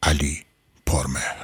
علی پرمهر.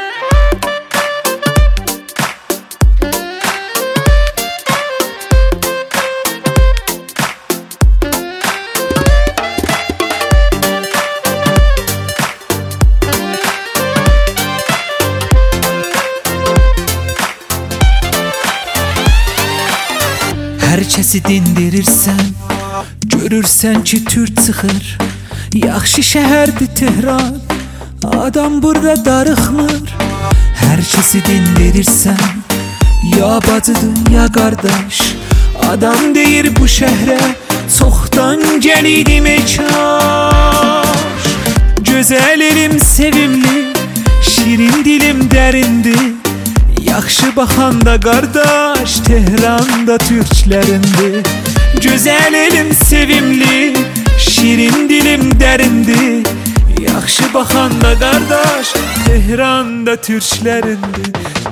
Hər kəsi dindirirsən, görürsən ki tür çıxır. Yaxşı şəhərdir Tehran, adam burada darıxmır. Hər kəsi dindirirsən, ya bacıdır ya qardaş. Adam deyir bu şəhrə çoxdan gəlidim kaş. Gözəl elim sevimli, şirin dilim dərindir. Yaxşı baxanda qardaş, Tehranda türklərindir. Gözəl elim sevimli, şirin dilim dərindir. Yaxşı baxanda qardaş, Tehranda türklərindir.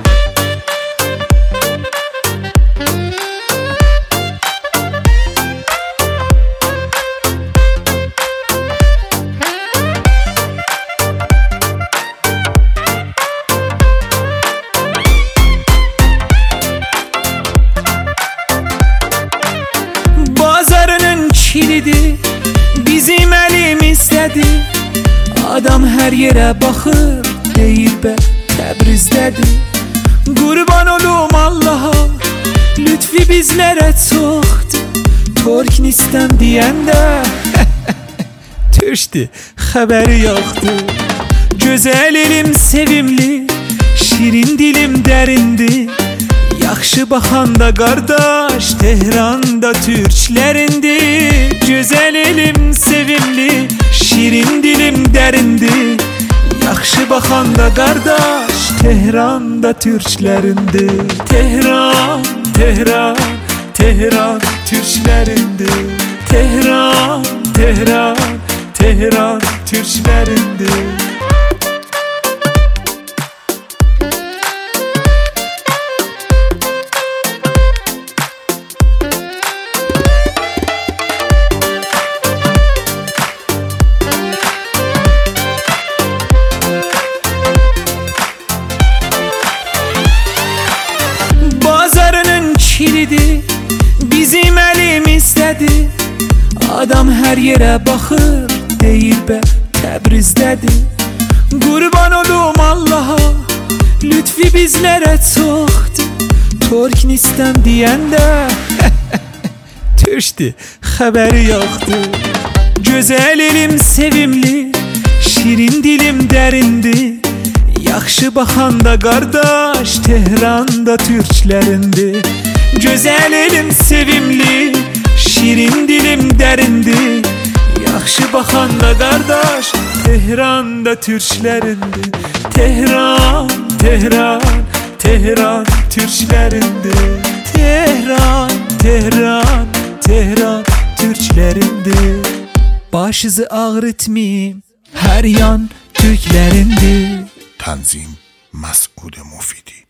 Kilidi bizim əlimizdədir. Adam hər yerə baxır, deyir bə Təbrizdədir. Qurban olum Allaha, lütfi bizlərə çoxdur. Türknistan deyəndə türkdür, xəbəri yoxdur. Gözəl elim sevimli, şirin dilim dərindir. Yaxşı baxanda qardaş, Tehranda türklərindir. Gözəl elim sevimli, şirin dilim dərindir. Yaxşı baxanda qardaş, Tehranda türklərindir. Tehran, Tehran, Tehran türklərindir. Tehran, Tehran, Tehran türklərindir. Kilidi bizim əlimizdədir. Adam hər yerə baxır, deyir bə Təbrizdədir. Qurban olum Allaha, lütfi bizlərə çoxdur. Türknistan deyəndə türkdür, xəbəri yoxdur. Gözəl elim sevimli, şirin dilim dərindir. Yaxşı baxanda qardaş, Tehranda türklərindir. Gözəl elim sevimli, şirin dilim dərindir. Yaxşı baxanda qardaş, Tehranda türklərindir. Tehran, Tehran, Tehran türklərindir. Tehran, Tehran, Tehran türklərindir. Başınızı ağrıtmayım, hər yan türklərindir. تنظیم مسعود مفیدی.